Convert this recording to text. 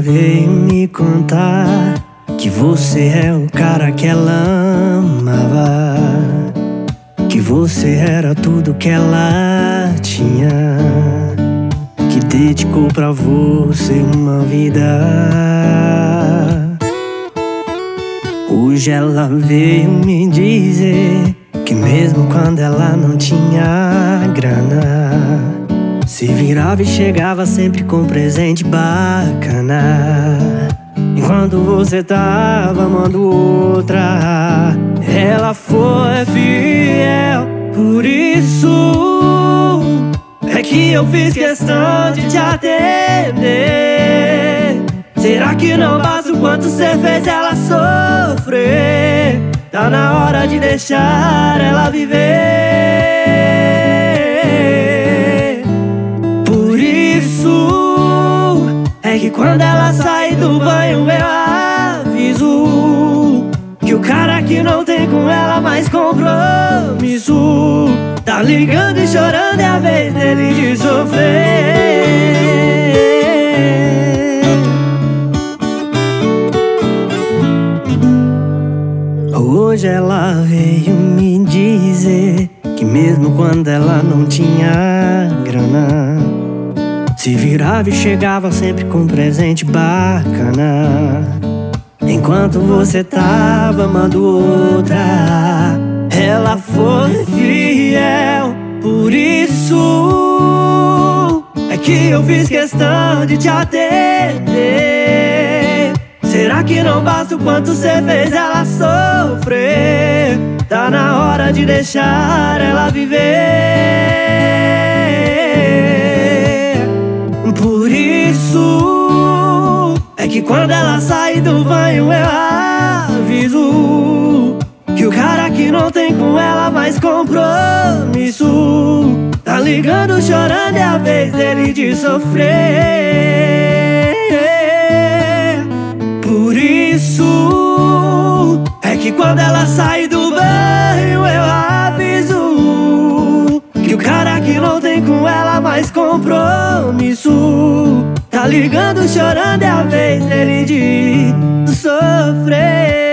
veio me contar que você é o cara que ela amava, que você era tudo que ela tinha, que dedicou pra você uma vida. Hoje ela veio me dizer que mesmo quando ela não tinha grana, se virava e chegava sempre com presente bacana. Enquanto você tava amando outra, ela foi fiel. Por isso é que eu fiz questão de te atender. Será que não basta o quanto cê fez ela sofrer? Tá na hora de deixar ela viver. Por isso é que quando ela sai do banho eu aviso que o cara que não tem com ela mais compromisso tá ligando e chorando, é a vez dele de sofrer. Hoje ela veio me dizer que mesmo quando ela não tinha grana, se virava e chegava sempre com presente bacana. Enquanto você tava amando outra, ela foi fiel. Por isso é que eu fiz questão de te atender. Será que não basta o quanto cê fez ela sofrer? Tá na hora de deixar ela viver. Por isso é que quando ela sai do banho eu aviso que o cara que não tem com ela mais compromisso tá ligando, chorando, é a vez dele de sofrer. Por isso é que quando ela sai do banho eu aviso que o cara que não tem com ela mais compromisso tá ligando, chorando, é a vez dele de sofrer.